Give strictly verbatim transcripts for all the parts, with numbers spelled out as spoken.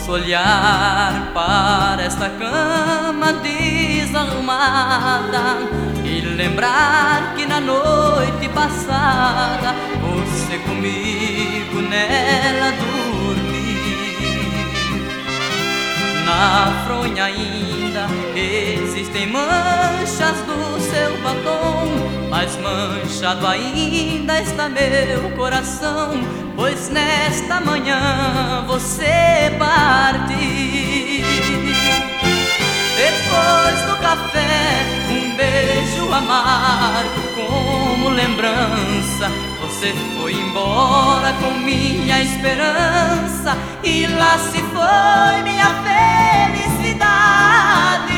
Posso olhar para esta cama desarrumada e lembrar que na noite passada você comigo nela dormiu. Na fronha ainda existem manchas do seu batom, mas manchado ainda está meu coração, pois nesta manhã você partiu. Depois do café, um beijo amargo como lembrança, você foi embora com minha esperança, e lá se foi minha felicidade.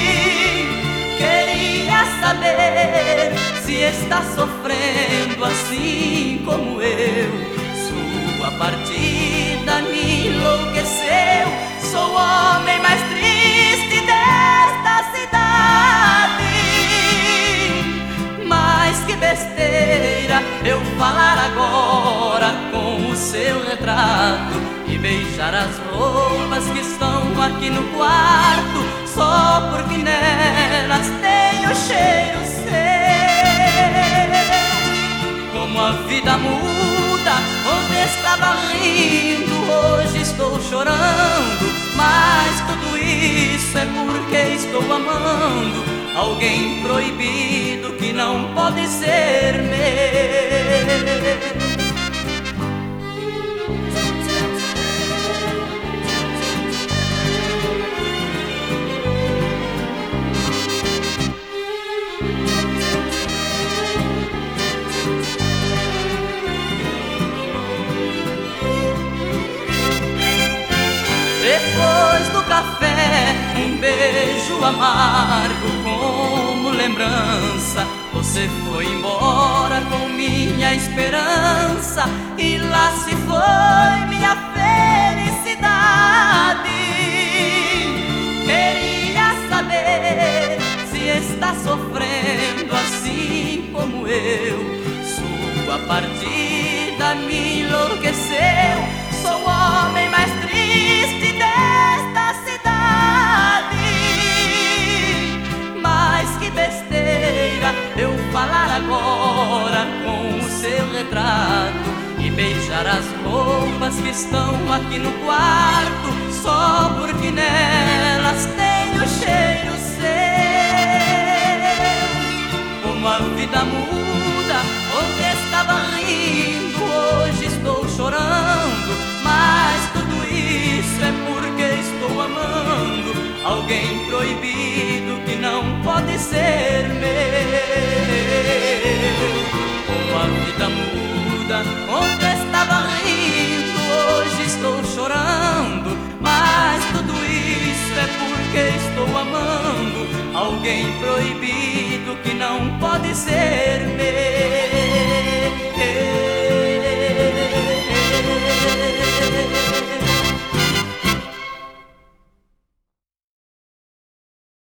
Queria saber se está sofrendo assim como eu. Sua partida me enlouqueceu, sou o homem mais triste desta cidade. Mas que besteira eu falar agora com o seu retrato e beijar as roupas que estão aqui no quarto, só porque nelas tem o cheiro seu. Como a vida muda, ontem estava rindo, hoje estou chorando, mas tudo isso é porque estou amando alguém proibido que não pode ser meu. Depois do café, um beijo amargo como lembrança, você foi embora com minha esperança, e lá se foi minha felicidade. Queria saber se está sofrendo assim como eu. Sua partida me enlouqueceu, sou o homem mais triste desta cidade. Mas que besteira eu falar agora com o seu retrato e beijar as roupas que estão aqui no quarto, só porque nelas tem o cheiro seu. Como a vida muda, ontem estava rindo, hoje estou chorando, mas tudo isso é porque estou amando alguém proibido que não pode ser meu. Como a vida muda, ontem estava rindo, hoje estou chorando, mas tudo isso é porque estou amando alguém proibido que não pode ser meu.